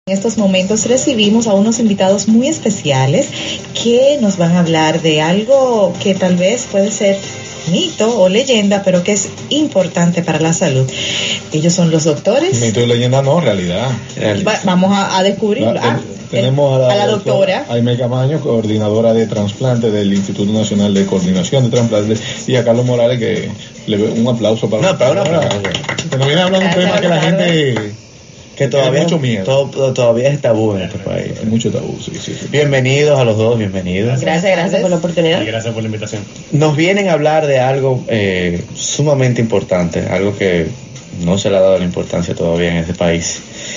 En estos momentos recibimos a unos invitados muy especiales que nos van a hablar de algo que tal vez puede ser mito o leyenda, pero que es importante para la salud. Ellos son los doctores. Mito y leyenda no, realidad. Vamos a descubrirlo. Tenemos a la doctora Aimé Camaño, coordinadora de trasplante del Instituto Nacional de Coordinación de Trasplantes, y a Carlos Morales, que un aplauso para un aplauso. Que nos viene a hablar de un tema que la gente... que todavía hay mucho miedo. Todavía es tabú en este país. Hay mucho tabú, sí. Bienvenidos a los dos, bienvenidos. Gracias por la oportunidad. Y gracias por la invitación. Nos vienen a hablar de algo sumamente importante, algo que no se le ha dado la importancia todavía en este país.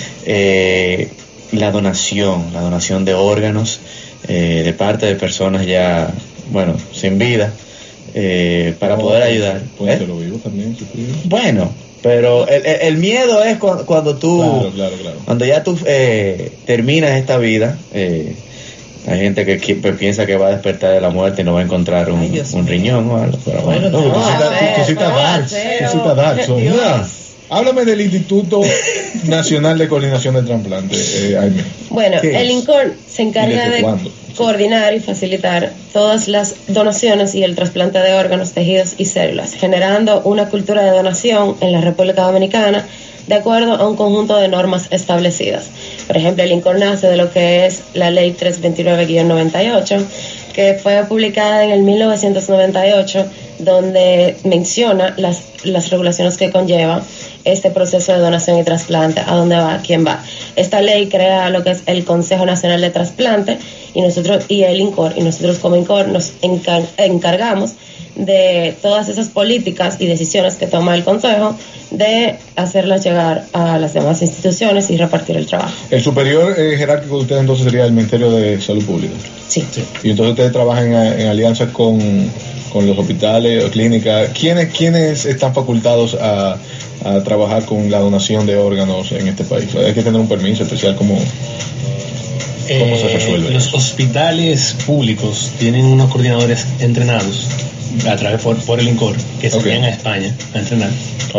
La donación de órganos de parte de personas ya, sin vida, para poder ayudar. Puede ser lo vivo también, Bueno, pero el miedo es cuando tú, claro. cuando ya tú terminas esta vida. Hay gente que piensa que va a despertar de la muerte y no va a encontrar un riñón o algo, pero bueno. Tú citas Dark. Háblame del Instituto Nacional de Coordinación de Trasplantes, Aimé. Bueno, el INCOR se encarga de coordinar y facilitar todas las donaciones y el trasplante de órganos, tejidos y células, generando una cultura de donación en la República Dominicana de acuerdo a un conjunto de normas establecidas. Por ejemplo, el INCOR nace de lo que es la Ley 329-98, que fue publicada en el 1998, donde menciona las regulaciones que conlleva este proceso de donación y trasplante, a dónde va, quién va. Esta ley crea lo que es el Consejo Nacional de Trasplante y el INCOR, y nosotros como INCOR nos encargamos de todas esas políticas y decisiones que toma el Consejo, de hacerlas llegar a las demás instituciones y repartir el trabajo. El superior jerárquico de ustedes entonces sería el Ministerio de Salud Pública. Sí. Y entonces ustedes trabajan en alianza con los hospitales o clínicas. ¿Quiénes están facultados a trabajar con la donación de órganos en este país? Hay que tener un permiso especial. ¿Cómo se resuelve? Los hospitales públicos tienen unos coordinadores entrenados a través por el INCOR, que se vienen a España a entrenar.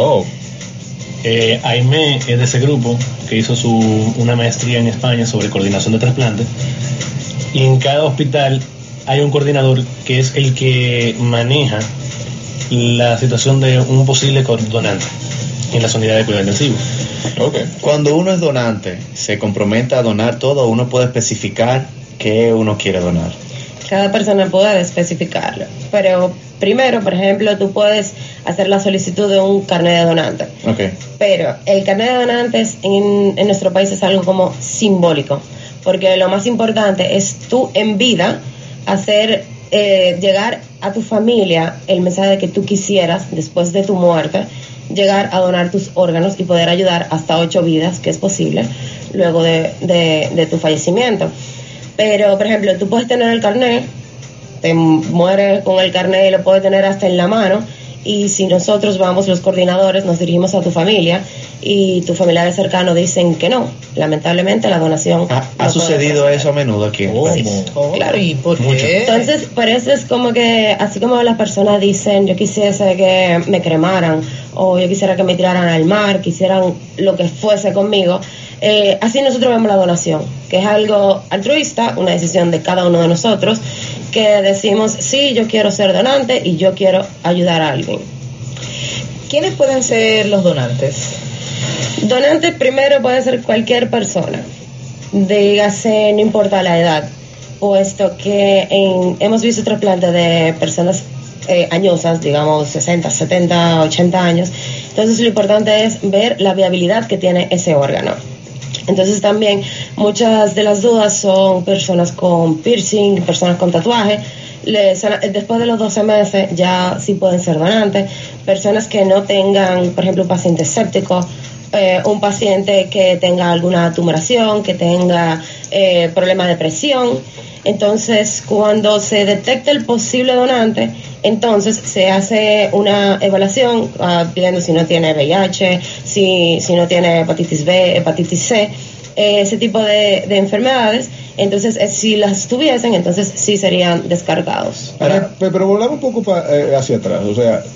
Aimé es de ese grupo que hizo una maestría en España sobre coordinación de trasplantes, y en cada hospital hay un coordinador que es el que maneja la situación de un posible donante en las unidades de cuidado intensivo. Cuando uno es donante, se compromete a donar todo, o uno puede especificar qué uno quiere donar. Cada persona puede especificarlo, pero primero, por ejemplo, tú puedes hacer la solicitud de un carnet de donante. Pero el carnet de donantes en nuestro país es algo como simbólico, porque lo más importante es tú en vida hacer llegar a tu familia el mensaje de que tú quisieras, después de tu muerte, llegar a donar tus órganos y poder ayudar hasta 8 vidas, que es posible, luego de tu fallecimiento. Pero, por ejemplo, tú puedes tener el carnet, te mueres con el carnet y lo puedes tener hasta en la mano, y si nosotros vamos, los coordinadores, nos dirigimos a tu familia y tus familiares cercanos dicen que no, lamentablemente la donación ¿Ha sucedido eso a menudo aquí en el país? Claro. ¿Y por qué? Entonces, por eso es como que, así como las personas dicen, yo quisiese que me cremaran, o yo quisiera que me tiraran al mar, quisieran lo que fuese conmigo, así nosotros vemos la donación, que es algo altruista, una decisión de cada uno de nosotros, que decimos, sí, yo quiero ser donante y yo quiero ayudar a alguien. ¿Quiénes pueden ser los donantes? Donante primero puede ser cualquier persona, dígase, no importa la edad, puesto que hemos visto trasplantes de personas añosas, digamos 60, 70, 80 años. Entonces lo importante es ver la viabilidad que tiene ese órgano. Entonces también muchas de las dudas son personas con piercing, personas con tatuaje. Después de los 12 meses ya sí pueden ser donantes. Personas que no tengan, por ejemplo, un paciente séptico, un paciente que tenga alguna tumoración, que tenga problemas de presión. Entonces, cuando se detecta el posible donante, entonces se hace una evaluación viendo si no tiene VIH, si no tiene hepatitis B, hepatitis C, ese tipo de enfermedades. Entonces, si las tuviesen, entonces sí serían descargados. Pero volvamos un poco hacia atrás. O sea,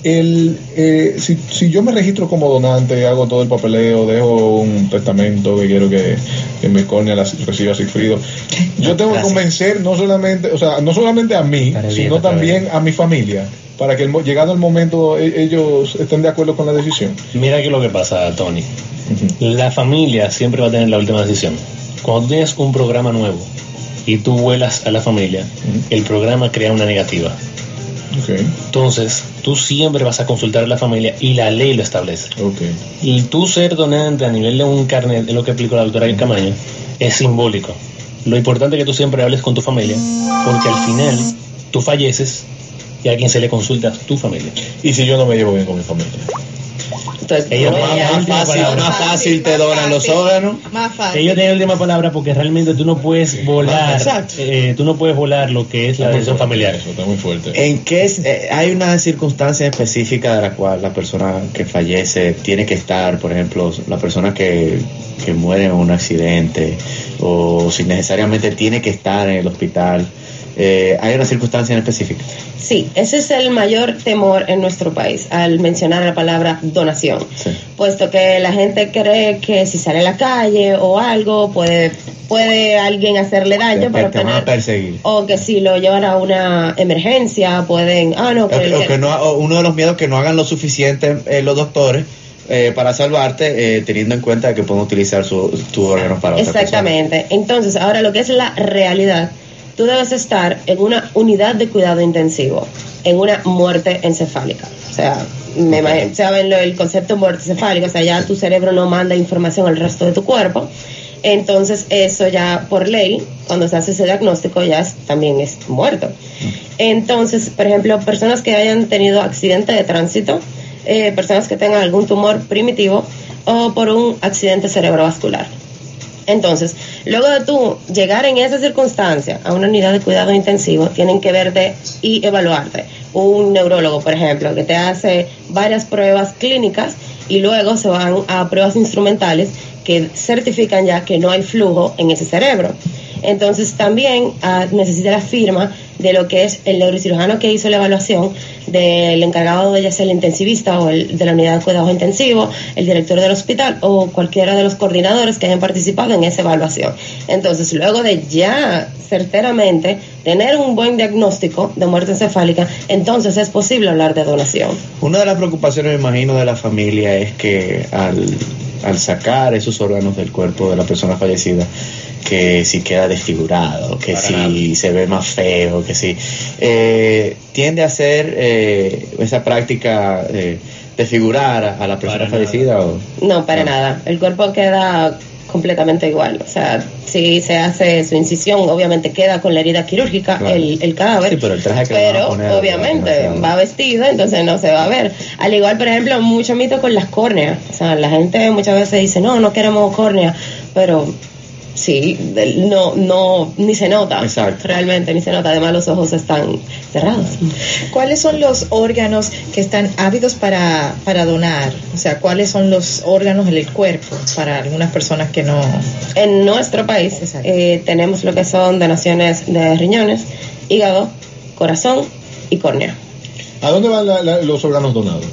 Si yo me registro como donante, hago todo el papeleo, dejo un testamento que quiero que mi córnea la reciba Sigfrido, yo tengo que convencer no solamente a mí, sino también a mi familia, para que llegado el momento ellos estén de acuerdo con la decisión. Mira que lo que pasa, Tony. La familia siempre va a tener la última decisión. Cuando tú tienes un programa nuevo y tú vuelas a la familia, el programa crea una negativa. Okay. Entonces, tú siempre vas a consultar a la familia y la ley lo establece. Okay. Y tú ser donante a nivel de un carnet, es lo que explicó la doctora Camaño, es simbólico. Lo importante es que tú siempre hables con tu familia, porque al final tú falleces y a quien se le consulta es tu familia. ¿Y si yo no me llevo bien con mi familia? Entonces, ellos más fácil te donan los órganos. Más fácil. Ellos tienen la última palabra porque realmente tú no puedes volar. Tú no puedes volar lo que es la decisión familiar. Eso está muy fuerte. ¿En qué hay una circunstancia específica de la cual la persona que fallece tiene que estar? Por ejemplo, la persona que muere en un accidente, o si necesariamente tiene que estar en el hospital. ¿Hay una circunstancia en específica? Sí, ese es el mayor temor en nuestro país al mencionar la palabra donación, puesto que la gente cree que si sale a la calle o algo puede alguien hacerle daño para te van a perseguir, o que si lo llevan a una emergencia pueden uno de los miedos que no hagan lo suficiente los doctores para salvarte, teniendo en cuenta que pueden utilizar tus órganos para otra persona. Exactamente. Entonces, ahora lo que es la realidad, tú debes estar en una unidad de cuidado intensivo, en una muerte encefálica. O sea, saben el concepto de muerte encefálica, o sea, ya tu cerebro no manda información al resto de tu cuerpo. Entonces, eso ya por ley, cuando se hace ese diagnóstico, también es muerto. Entonces, por ejemplo, personas que hayan tenido accidente de tránsito, personas que tengan algún tumor primitivo o por un accidente cerebrovascular. Entonces, luego de tú llegar en esa circunstancia a una unidad de cuidado intensivo, tienen que verte y evaluarte. Un neurólogo, por ejemplo, que te hace varias pruebas clínicas y luego se van a pruebas instrumentales que certifican ya que no hay flujo en ese cerebro. Entonces también necesita la firma de lo que es el neurocirujano que hizo la evaluación, del encargado de ya sea el intensivista o de la unidad de cuidados intensivos, el director del hospital o cualquiera de los coordinadores que hayan participado en esa evaluación. Entonces, luego de ya certeramente tener un buen diagnóstico de muerte encefálica, entonces es posible hablar de donación. Una de las preocupaciones, me imagino, de la familia es que al sacar esos órganos del cuerpo de la persona fallecida, que si queda desfigurado, que si se ve más feo, que si tiende a hacer esa práctica desfigurar a la persona fallecida. No, para nada. El cuerpo queda completamente igual. O sea, si se hace su incisión, obviamente queda con la herida quirúrgica, claro, el cadáver. Sí, pero el traje que pero obviamente va vestido, entonces no se va a ver. Al igual, por ejemplo, mucho mito con las córneas. O sea, la gente muchas veces dice, no queremos córnea, pero sí, no, ni se nota. Exacto. Realmente ni se nota. Además, los ojos están cerrados. ¿Cuáles son los órganos que están ávidos para donar? O sea, ¿cuáles son los órganos en el cuerpo para algunas personas que no? En nuestro país tenemos lo que son donaciones de riñones, hígado, corazón y córnea. ¿A dónde van los órganos donados?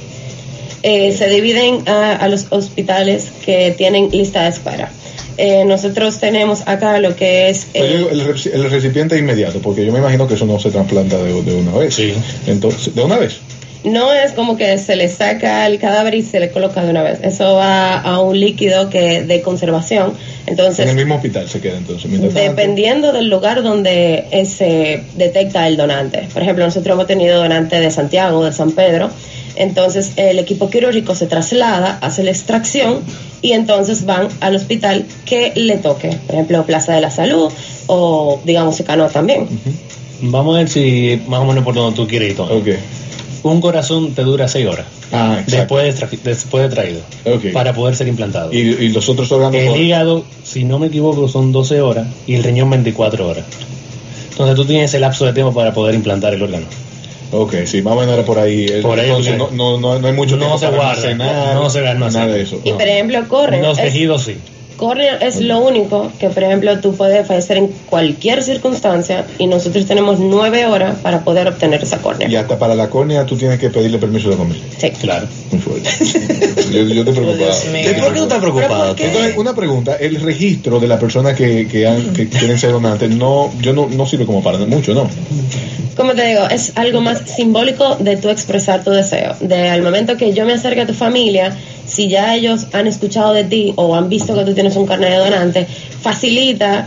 Se dividen a los hospitales que tienen lista de espera. Nosotros tenemos acá lo que es el recipiente inmediato, porque yo me imagino que eso no se trasplanta de una vez. Sí. Entonces, ¿de una vez? No es como que se le saca el cadáver y se le coloca de una vez. Eso va a un líquido de conservación. Entonces, en el mismo hospital se queda entonces. Dependiendo del lugar donde se detecta el donante. Por ejemplo, nosotros hemos tenido donantes de Santiago, de San Pedro. Entonces el equipo quirúrgico se traslada, hace la extracción y entonces van al hospital que le toque. Por ejemplo, Plaza de la Salud o digamos Secano también. Uh-huh. Vamos a ver si más o menos por donde tú quieres ir, Tony. Okay. Un corazón te dura 6 horas después de traído, para poder ser implantado. ¿Y los otros órganos? El hígado, si no me equivoco, son 12 horas y el riñón 24 horas. Entonces tú tienes el lapso de tiempo para poder implantar el órgano. Ok, sí, más o menos era por ahí. Entonces no hay mucho tiempo para almacenar. No se almacena. Nada de eso. Y por ejemplo, corren. Los tejidos sí. córnea es lo único que, por ejemplo, tú puedes fallecer en cualquier circunstancia y nosotros tenemos 9 horas para poder obtener esa córnea. Y hasta para la córnea tú tienes que pedirle permiso a la familia. Sí. Claro. Muy fuerte. yo te preocupaba. Dios mío. ¿Por qué tú estás preocupado? Entonces, una pregunta, el registro de la persona que quieren ser donantes no sirve como para mucho, ¿no? Como te digo, es algo más simbólico de tú expresar tu deseo. Al momento que yo me acerque a tu familia, si ya ellos han escuchado de ti o han visto que tú tienes un carnet de donante, facilita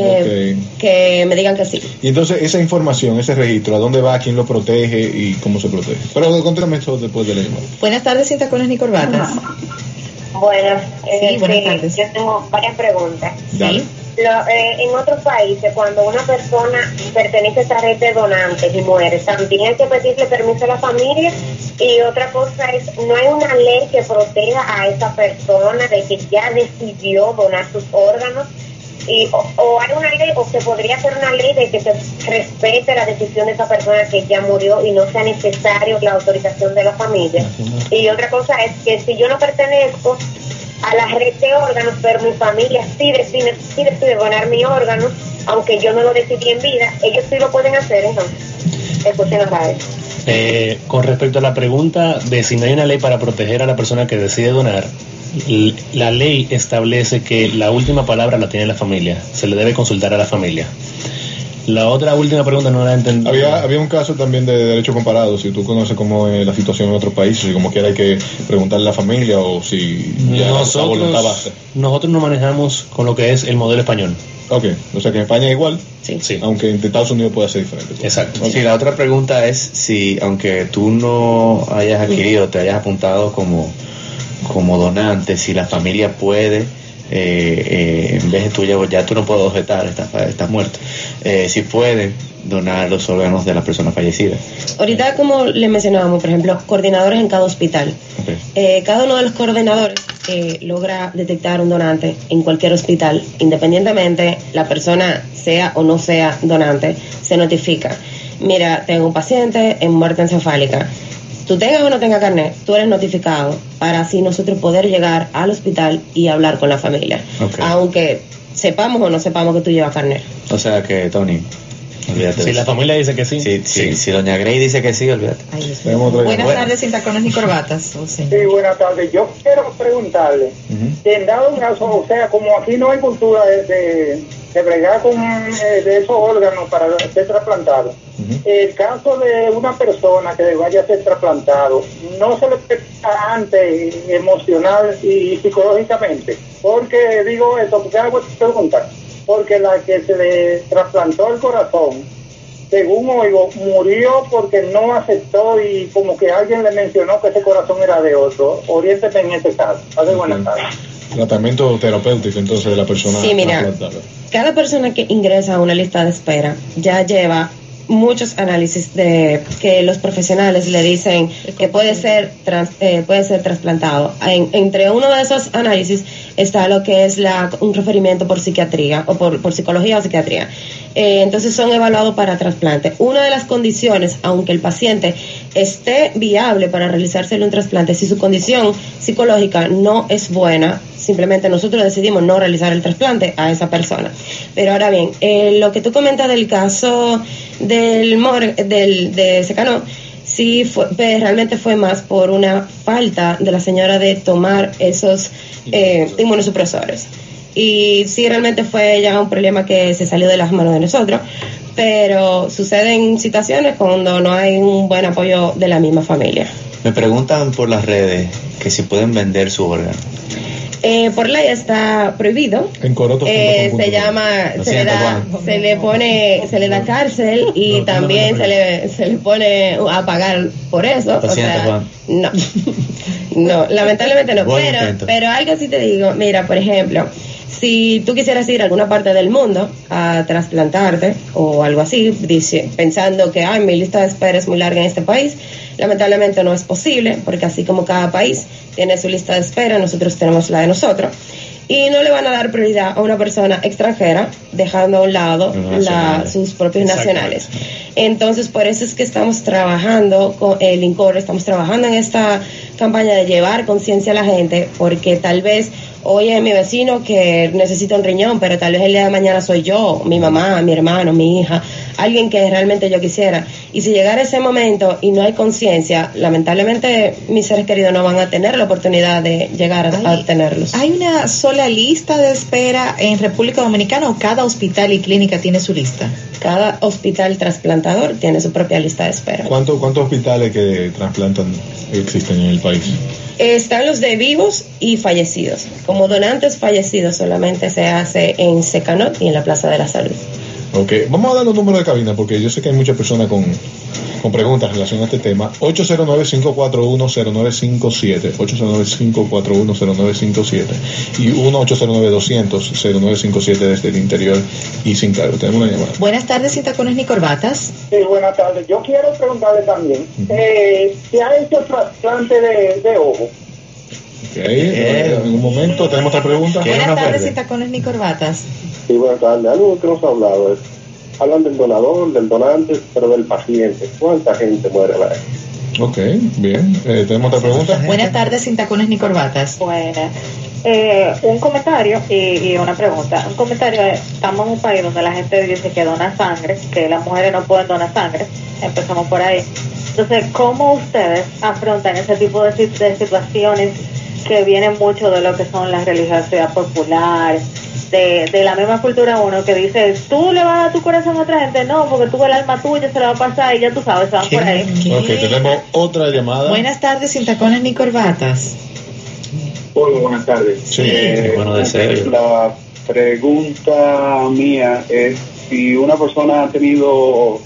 que me digan que sí. Y entonces esa información, ese registro, ¿a dónde va? ¿Quién lo protege? ¿Y cómo se protege? Pero contéstame esto después de la llamada. Buenas tardes, sin tacones ni corbatas. Buenas, Sí, buenas tardes. yo tengo varias preguntas. Dale. En otros países, cuando una persona pertenece a esta red de donantes y muere, también hay que pedirle permiso a la familia. Y otra cosa es, no hay una ley que proteja a esa persona de que ya decidió donar sus órganos. O hay una ley, o se podría hacer una ley de que se respete la decisión de esa persona que ya murió y no sea necesario la autorización de la familia. Y otra cosa es que si yo no pertenezco a la red de órganos, pero mi familia sí decide donar mi órgano, aunque yo no lo decidí en vida, ellos sí lo pueden hacer. Entonces, escuchen la radio. Con respecto a la pregunta de si no hay una ley para proteger a la persona que decide donar, la ley establece que la última palabra la tiene la familia, se le debe consultar a la familia. La otra última pregunta no la entendí. Había un caso también de derecho comparado, si tú conoces cómo es la situación en otros países, si como quiera hay que preguntarle a la familia o si ya la voluntad basta. Nosotros nos manejamos con lo que es el modelo español. Ok, o sea que en España es igual, Sí. aunque en Estados Unidos puede ser diferente. Exacto. Ok. Sí, la otra pregunta es si, aunque tú no hayas adquirido, te hayas apuntado como donante, si la familia puede, en vez de tú ya tú no puedes objetar, estás muerto, si pueden donar los órganos de la persona fallecida. Ahorita, como le mencionábamos, por ejemplo, coordinadores en cada hospital. Okay. Cada uno de los coordinadores logra detectar un donante en cualquier hospital, independientemente la persona sea o no sea donante, se notifica. Mira, tengo un paciente en muerte encefálica. Tú tengas o no tengas carnet, tú eres notificado para así nosotros poder llegar al hospital y hablar con la familia. Okay. Aunque sepamos o no sepamos que tú llevas carnet. O sea que, Tony, olvídate Si de la eso. familia dice que sí, Si doña Grey dice que sí, olvídate. Ay, Dios mío. Tenemos otra Buenas llamada. tardes, sin tacones ni corbatas. Oh, sí. Sí, buenas tardes. Yo quiero preguntarle, si en dado caso, o sea, como aquí no hay cultura de bregar con de esos órganos para ser trasplantados, el caso de una persona que vaya a ser trasplantado, ¿no se le prepara antes emocional y psicológicamente? Porque digo esto, porque hago esta pregunta, porque la que se le trasplantó el corazón, según oigo, murió porque no aceptó y como que alguien le mencionó que ese corazón era de otro. Oriénteme en este caso. Hace buenas tardes. Tratamiento terapéutico entonces de la persona Sí, mira, trasplantada. cada persona que ingresa a una lista de espera ya lleva muchos análisis de que los profesionales le dicen que puede ser trasplantado. Entre uno de esos análisis está lo que es un referimiento por psiquiatría o por psicología o psiquiatría. Entonces son evaluados para trasplante. Una de las condiciones, aunque el paciente esté viable para realizársele un trasplante, si su condición psicológica no es buena, simplemente nosotros decidimos no realizar el trasplante a esa persona. Pero ahora bien, lo que tú comentas del caso de Secano, sí realmente fue más por una falta de la señora de tomar esos inmunosupresores. Y sí, realmente fue ya un problema que se salió de las manos de nosotros, pero suceden situaciones cuando no hay un buen apoyo de la misma familia. Me preguntan por las redes que si pueden vender su órgano. Por ley está prohibido. En Coroto. Se llama, se le da cárcel y también se le pone a pagar por eso. Lo siento, Juan. No, lamentablemente no. Buen intento. Pero algo sí te digo, mira, por ejemplo, si tú quisieras ir a alguna parte del mundo a trasplantarte o algo así, pensando que mi lista de espera es muy larga en este país, lamentablemente no es posible, porque así como cada país tiene su lista de espera, nosotros tenemos la de nosotros, y no le van a dar prioridad a una persona extranjera, dejando a un lado sus propios nacionales. Entonces, por eso es que estamos trabajando con el INCOR, estamos trabajando en esta campaña de llevar conciencia a la gente, porque tal vez oye, mi vecino que necesita un riñón, pero tal vez el día de mañana soy yo, mi mamá, mi hermano, mi hija, alguien que realmente yo quisiera. Y si llegara ese momento y no hay conciencia, lamentablemente mis seres queridos no van a tener la oportunidad de llegar a tenerlos. ¿Hay una sola lista de espera en República Dominicana o cada hospital y clínica tiene su lista? Cada hospital trasplantador tiene su propia lista de espera. ¿Cuántos hospitales que trasplantan existen en el país? Están los de vivos y fallecidos. Como donantes fallecidos solamente se hace en Secanot y en la Plaza de la Salud. Ok, vamos a dar los números de cabina porque yo sé que hay muchas personas con preguntas en relación a este tema. 809-541-0957, 809-541-0957 y 1-809-200-0957 desde el interior y sin cargo. Tenemos una llamada. Buenas tardes, sin tacones ni corbatas. Sí, buenas tardes. Yo quiero preguntarle también, ¿se ha hecho trasplante de ojo? Ok, en un momento tenemos otra pregunta. Buenas tardes, sin tacones ni corbatas. Sí, buenas tardes. Algo que hemos hablado es, hablan del donador, del donante, pero del paciente. ¿Cuánta gente muere a la vez? Ok, bien. ¿Tenemos otra pregunta? Buenas tardes, sin tacones ni corbatas. Buenas. Un comentario y una pregunta. Un comentario es, estamos en un país donde la gente dice que dona sangre, que las mujeres no pueden donar sangre. Empezamos por ahí. Entonces, ¿cómo ustedes afrontan ese tipo de situaciones que vienen mucho de lo que son las religiosidad popular, de la misma cultura uno que dice, tú le vas a dar tu corazón a otra gente? No, porque tú el alma tuya se la va a pasar y ya tú sabes, se van por ahí. Ok, tenemos otra llamada. Buenas tardes, sin tacones ni corbatas. Hola, buenas tardes. Sí, buenos deseos. La pregunta mía es si una persona ha tenido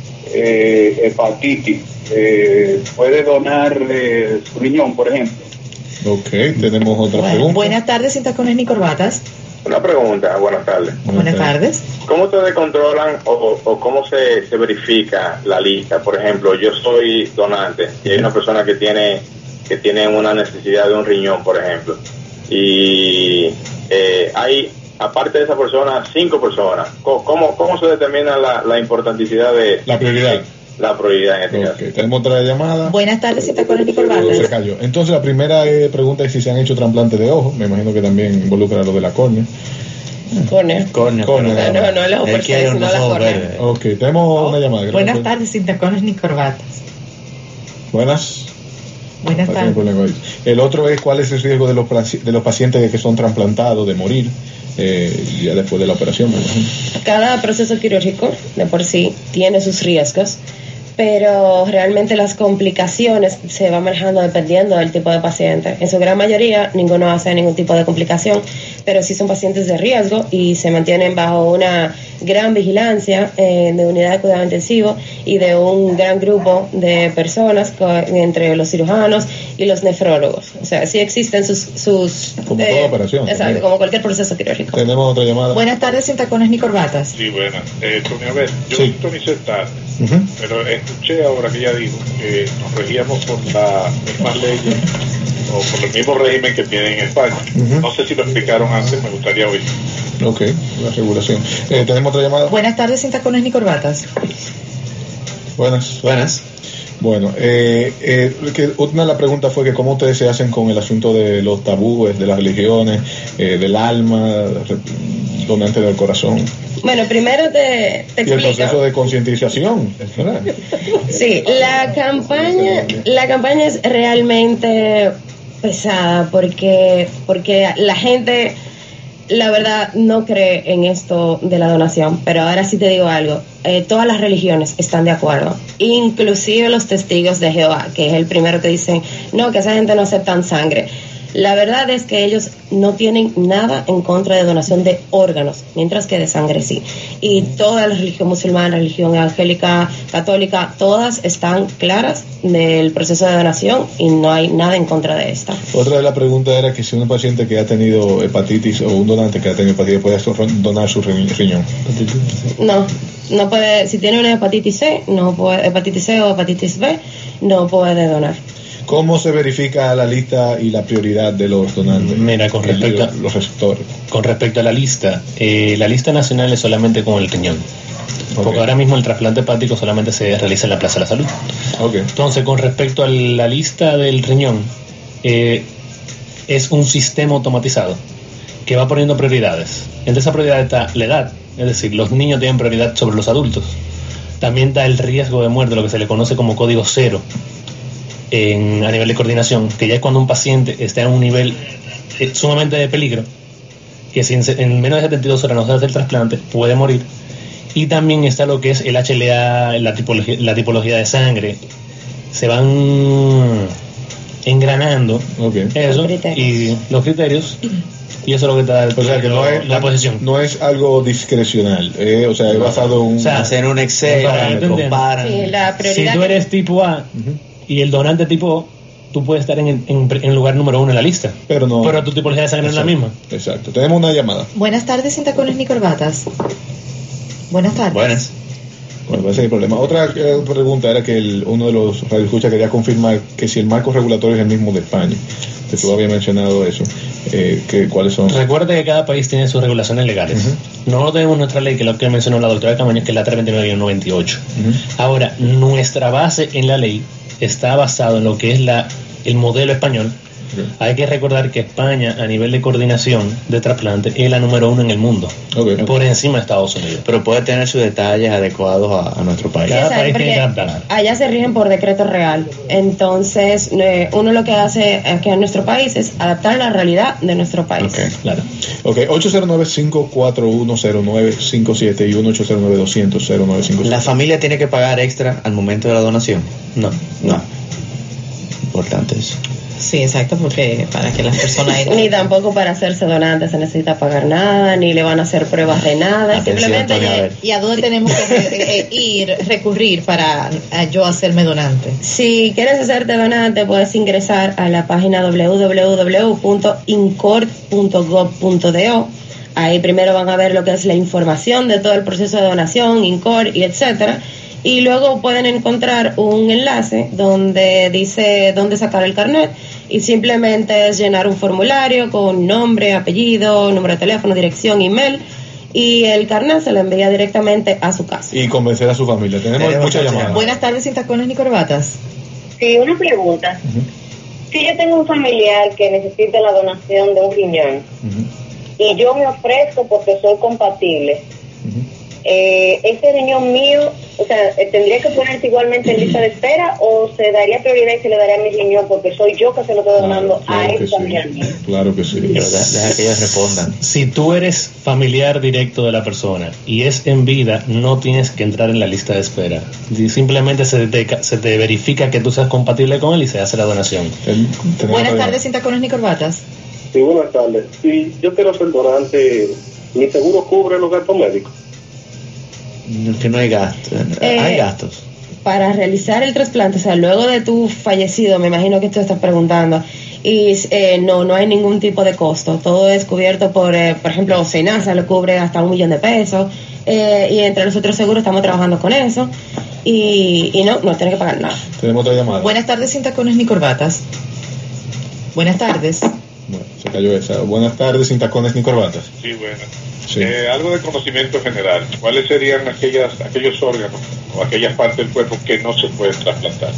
hepatitis, ¿puede donar su riñón, por ejemplo? Ok, tenemos otra pregunta. Buenas tardes, sin tacones ni corbatas. Una pregunta, buenas tardes. Buenas tardes. ¿Cómo ustedes controlan o cómo se verifica la lista? Por ejemplo, yo soy donante y hay una persona que tiene una necesidad de un riñón, por ejemplo, y hay, aparte de esa persona, 5 personas. ¿Cómo se determina la importanticidad de la prioridad? La prioridad en este caso. Tenemos otra llamada. Buenas tardes, sin tacones ni corbatas. Se cayó. Entonces la primera pregunta es si se han hecho trasplantes de ojo. Me imagino que también involucra lo de la córnea. Córnea. No, el ojo per se, sino la córnea. Ok, tenemos una llamada. Buenas tardes, sin tacones ni corbatas. Buenas tardes. El otro es cuál es el riesgo de los pacientes que son trasplantados de morir ya después de la operación. Cada proceso quirúrgico de por sí tiene sus riesgos, pero realmente las complicaciones se van manejando dependiendo del tipo de paciente. En su gran mayoría ninguno hace ningún tipo de complicación, pero sí son pacientes de riesgo y se mantienen bajo una gran vigilancia de unidad de cuidado intensivo y de un gran grupo de personas entre los cirujanos y los nefrólogos. O sea, sí existen sus como toda operación. Exacto, como cualquier proceso quirúrgico. Tenemos otra llamada. Buenas tardes, sin tacones ni corbatas. Sí, buenas. Tony, a ver, yo sintonicé tarde, pero escuché ahora que ella dijo que nos regíamos por las mismas leyes o por el mismo régimen que tienen en España. No sé si lo explicaron antes, me gustaría oír. Ok, la regulación. Tenemos otra llamada. Buenas tardes, sin tacones ni corbatas. Buenas. Bueno, una de las preguntas fue que cómo ustedes se hacen con el asunto de los tabúes, de las religiones, del alma, donante del corazón. Bueno, primero te explico. Y el proceso de concientización, ¿verdad? Sí, la campaña es realmente pesada porque la gente, la verdad, no cree en esto de la donación, pero ahora sí te digo algo, todas las religiones están de acuerdo, inclusive los testigos de Jehová, que es el primero que dicen, no, que esa gente no aceptan sangre. La verdad es que ellos no tienen nada en contra de donación de órganos, mientras que de sangre sí. Y toda la religión musulmana, religión evangélica, católica, todas están claras del proceso de donación y no hay nada en contra de esta. Otra de las preguntas era que si un paciente que ha tenido hepatitis o un donante que ha tenido hepatitis puede donar su riñón. No puede, si tiene una hepatitis C, no puede, hepatitis C o hepatitis B, no puede donar. ¿Cómo se verifica la lista y la prioridad de los donantes? Mira, con respecto a los receptores. Con respecto a la lista nacional es solamente con el riñón. Porque ahora mismo el trasplante hepático solamente se realiza en la Plaza de la Salud. Entonces, con respecto a la lista del riñón, es un sistema automatizado que va poniendo prioridades. Entre esa prioridad está la edad, es decir, los niños tienen prioridad sobre los adultos. También está el riesgo de muerte, lo que se le conoce como código cero a nivel de coordinación, que ya es cuando un paciente está en un nivel sumamente de peligro, que si en menos de 72 horas no se hace el trasplante, puede morir. Y también está lo que es el HLA, la tipología de sangre. Se van engranando eso y los criterios, y eso es lo que te da la posición. No es algo discrecional, o sea, es basado en hacer un Excel, comparan. Sí, la prioridad. Si tú eres tipo A y el donante tipo O, tú puedes estar en el lugar número 1 en la lista, pero tu tipología de sangre no es la misma. Exacto. Tenemos una llamada. Buenas tardes, sin tacones ni corbatas. Buenas tardes. Buenas. Bueno, ese es el problema. Otra pregunta era que uno de los radioescuchas quería confirmar que si el marco regulatorio es el mismo de España, que tú habías mencionado eso, ¿cuáles son? Recuerda que cada país tiene sus regulaciones legales. Nosotros tenemos nuestra ley, que es lo que mencionó la doctora Camaño, que es la 329-98. Ahora, nuestra base en la ley está basado en lo que es el modelo español. Hay que recordar que España, a nivel de coordinación de trasplante, es la número 1 en el mundo, por encima de Estados Unidos. Pero puede tener sus detalles adecuados a nuestro país. Cada país tiene que adaptar. Allá se rigen por decreto real. Entonces, uno lo que hace aquí en nuestro país es adaptar la realidad de nuestro país. Claro. 809-541-0957 y 1-809-200-0957. ¿La familia tiene que pagar extra al momento de la donación? No. Importante eso. Sí, exacto, porque para que las personas... Ni tampoco para hacerse donante se necesita pagar nada, ni le van a hacer pruebas de nada. Atención, simplemente... ¿Y a dónde tenemos que recurrir para yo hacerme donante? Si quieres hacerte donante, puedes ingresar a la página www.incor.gov.do. Ahí primero van a ver lo que es la información de todo el proceso de donación, INCOR y etcétera. Y luego pueden encontrar un enlace donde dice dónde sacar el carnet, y simplemente es llenar un formulario con nombre, apellido, número de teléfono, dirección, email, y el carnet se lo envía directamente a su casa. Y convencer a su familia. Tenemos muchas llamadas. Buenas tardes, sin tacones ni corbatas. Sí, una pregunta. Si yo tengo un familiar que necesita la donación de un riñón y yo me ofrezco porque soy compatible, ese riñón mío, o sea, ¿tendría que ponerse igualmente en lista de espera o se daría prioridad y se le daría mi riñón porque soy yo que se lo estoy donando a ese familiar mío? Claro que sí. Deja que ellos respondan. Si tú eres familiar directo de la persona y es en vida, no tienes que entrar en la lista de espera. Simplemente se te verifica que tú seas compatible con él y se hace la donación. Buenas tardes, sin tacones ni corbatas. Sí, buenas tardes. Si yo quiero ser donante, ¿mi seguro cubre los gastos médicos? Que no hay gastos. Hay gastos. Para realizar el trasplante, o sea, luego de tu fallecido, me imagino que tú estás preguntando, y no hay ningún tipo de costo. Todo es cubierto por ejemplo, Senasa lo cubre hasta $1 millón, y entre los otros seguros estamos trabajando con eso, y no tienes que pagar nada. Tenemos otra llamada. Buenas tardes, sin tacones ni corbatas. Buenas tardes. Bueno, se cayó esa. Buenas tardes, sin tacones ni corbatas. Sí, bueno. Sí. Algo de conocimiento general. ¿Cuáles serían aquellos órganos o aquellas partes del cuerpo que no se pueden trasplantar?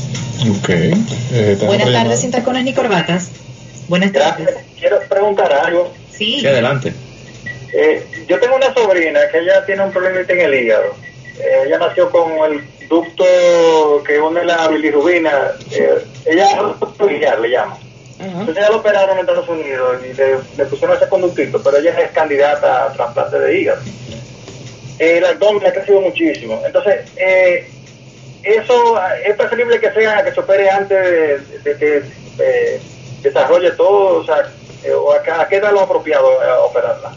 Buenas tardes, sin tacones ni corbatas. Buenas tardes. Quiero preguntar algo. Sí, adelante. Yo tengo una sobrina que ella tiene un problema en el hígado. Ella nació con el ducto que une la bilirrubina. Ella le llama. Entonces ya lo operaron en Estados Unidos y le pusieron ese conductito, pero ella es candidata a trasplante de hígado. El abdomen ha crecido muchísimo. Entonces, eso es preferible que se opere antes de que desarrolle todo, o sea, o a qué edad lo apropiado operarla.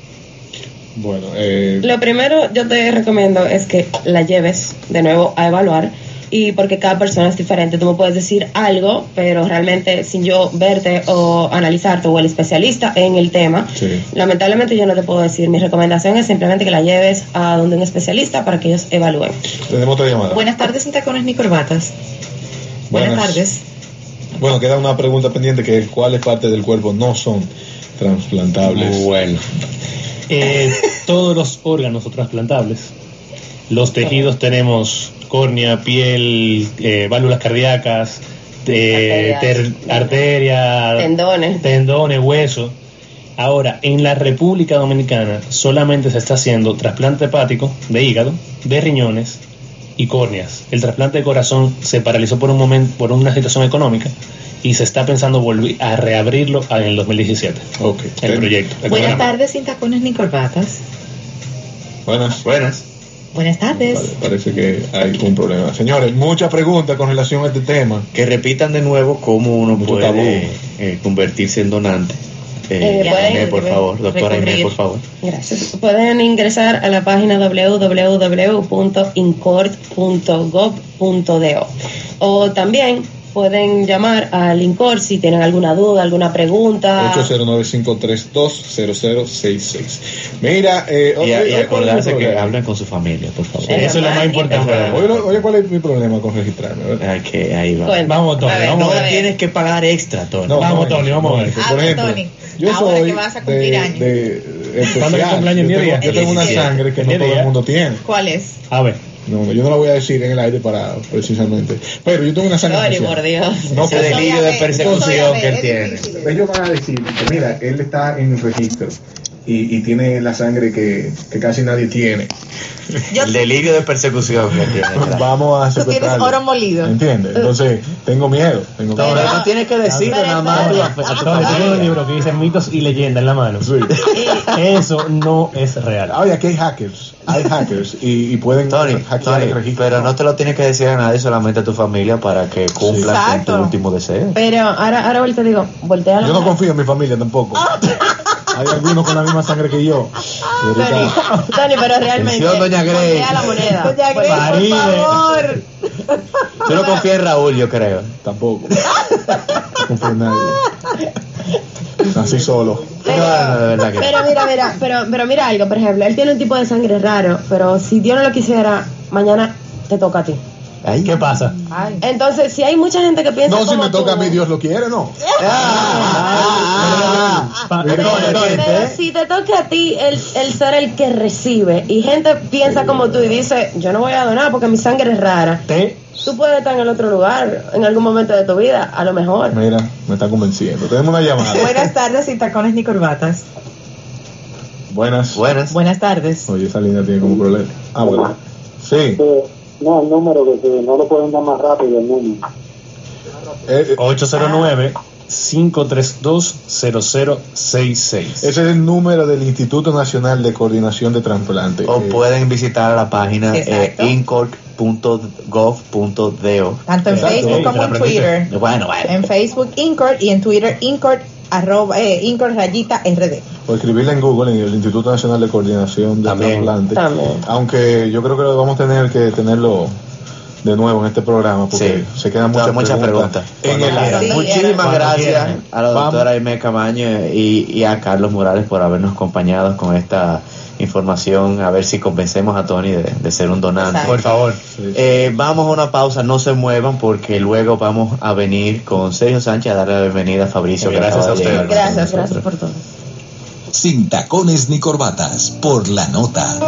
Bueno, lo primero yo te recomiendo es que la lleves de nuevo a evaluar, y porque cada persona es diferente. Tú me puedes decir algo, pero realmente sin yo verte o analizarte o el especialista en el tema, lamentablemente yo no te puedo decir. Mi recomendación es simplemente que la lleves a donde un especialista para que ellos evalúen. Tenemos otra llamada. Buenas tardes, sin tacones ni corbatas. Buenas tardes. Bueno, queda una pregunta pendiente, que es cuáles partes del cuerpo no son trasplantables. Bueno, todos los órganos son trasplantables. Los tejidos tenemos córnea, piel, válvulas cardíacas, arteria, tendones, huesos. Ahora, en la República Dominicana solamente se está haciendo trasplante hepático, de hígado, de riñones y córneas. El trasplante de corazón se paralizó por un momento, por una situación económica, y se está pensando volver a reabrirlo en el 2017. Okay. El proyecto. Buenas tardes, sin tacones ni corbatas. Buenas. Buenas tardes. Vale, parece que hay un problema. Señores, muchas preguntas con relación a este tema. Que repitan de nuevo cómo uno puede convertirse en donante. Aimee, por favor, doctora Aimee, por favor. Gracias. Pueden ingresar a la página www.incort.gov.do o también pueden llamar al INCOR si tienen alguna duda, alguna pregunta. 809-532-0066. Mira, y acordarse que hablen con su familia, por favor. Eso es lo más importante. Oye, ¿cuál es mi problema con registrarme? Que ahí va. Vamos, Tony. No tienes que pagar extra, Tony. No, vamos a ver. Por ejemplo, Tony, yo ahora soy que vas a cumplir años. Especial. Yo tengo una sangre que no todo el mundo tiene. ¿Cuál es? A ver. No, yo no la voy a decir en el aire precisamente. Pero yo tengo una sangre especial. Por Dios. No, ese delirio de persecución que él tiene. Ellos van a decir que mira, él está en el registro y tiene la sangre que casi nadie tiene. El delirio de persecución que tiene. Vamos a Tú tienes secuestrarlo. oro molido. ¿Entiendes? Entonces, tengo miedo. Pero no tienes que decirlo nada más. Tengo un libro que dice mitos y leyendas en la mano. Sí. Eso no es real. Oye, aquí hay hackers. Y pueden hackear el registro. Pero no te lo tienes que decir a nadie, solamente a tu familia para que cumplan con tu último deseo. Pero ahora te digo, voltea la Yo no confío en mi familia tampoco. Hay algunos con la misma sangre que yo. Tony, pero realmente Doña Grey. voltea la moneda. Doña Grey, por favor. Tú no confías en Raúl, yo creo. Tampoco. No confío en nadie. Así solo. Pero mira algo, por ejemplo, él tiene un tipo de sangre raro, pero si Dios no lo quisiera, mañana te toca a ti. ¿Qué pasa? Entonces, si hay mucha gente que piensa No, si como me toca tú, a mí, Dios lo quiere, ¿no? pero si te toca a ti el ser el que recibe, y gente piensa como tú y dice, yo no voy a donar porque mi sangre es rara, tú puedes estar en el otro lugar en algún momento de tu vida, a lo mejor. Mira, me está convenciendo. Tenemos una llamada. Buenas tardes, sin tacones ni corbatas. Buenas. Buenas tardes. Oye, esa línea tiene como problema. Bueno. Sí. No, el número que no lo pueden dar más rápido, el número. 809-532-0066. Ese es el número del Instituto Nacional de Coordinación de Trasplantes. O pueden visitar la página incort.gov.do. Tanto en Facebook como en Twitter. Bueno. En Facebook Incort y en Twitter Incort @Incort_RD. O escribirla en Google, en el Instituto Nacional de Coordinación de Trasplantes. Aunque yo creo que vamos a tener que tenerlo de nuevo en este programa porque se quedan muchas preguntas en el aire. Muchísimas gracias a la doctora Aimee Camaño y a Carlos Morales por habernos acompañado con esta información. A ver si convencemos a Tony de ser un donante. Por favor. Vamos a una pausa, no se muevan porque luego vamos a venir con Sergio Sánchez a darle la bienvenida a Fabricio. Gracias a ustedes. Gracias por todo. Sin tacones ni corbatas, por la nota.